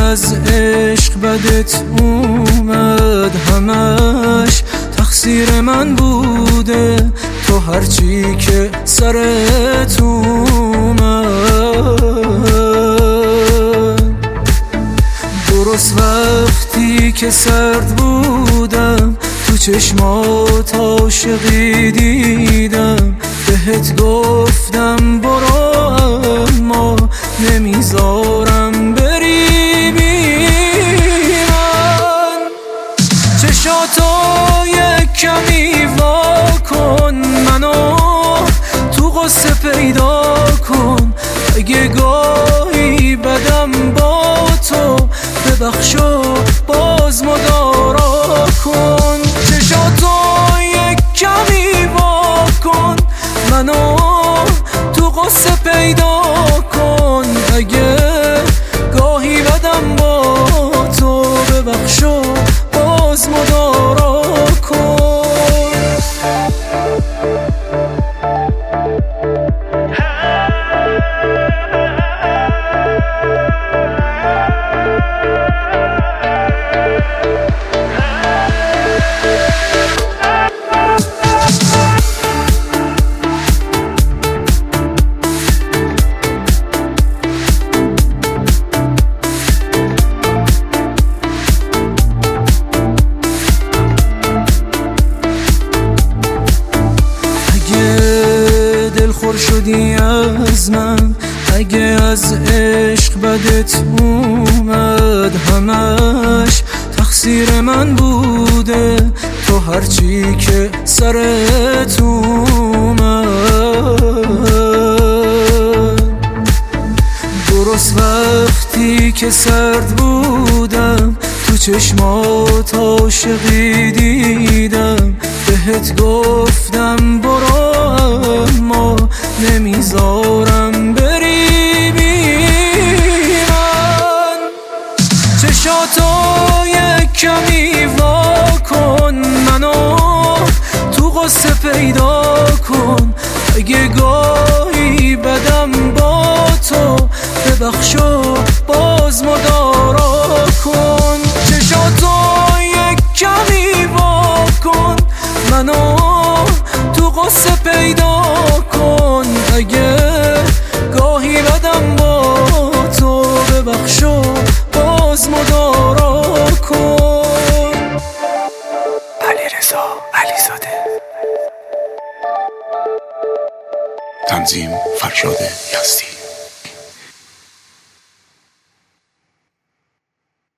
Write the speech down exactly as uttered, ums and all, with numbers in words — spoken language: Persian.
از عشق بدت اومد همش تقصیر من بوده، تو هرچی که سرت اومد. درست وقتی که سرد بودم تو چشمات عاشقی دیدم، بهت گفتم برو اما نمیذارم بری بی من. چشاتو یک کمی وا کن، منو تو غصه پیدا کن، اگه گاهی بدم با تو ببخشو باز مدارا کن. چشاتو یک کمی وا کن، منو تو غصه پیدا کن، اگه گاهی بدم با تو ببخشو باز مدارا کن. خور شدی از من، اگه از عشق بدت اومد همش تقصیر من بوده، تو هرچی که سرت اومد. درست وقتی که سرد بودم تو چشمات عاشقی دیدم، بهت گفتم برو اما نمیذارم بری بی من. چشاتو یک کمی وا کن، منو تو غصه پیدا کن، اگه گاهی بدم با تو ببخشو باز مدارا کن. چشاتو یک کمی وا کن، منو تو غصه پیدا کن، اگه گاهی بدم با تو ببخشو باز مدارا کن. علیرضا علیزاده. تنظیم فرشاد یزدی.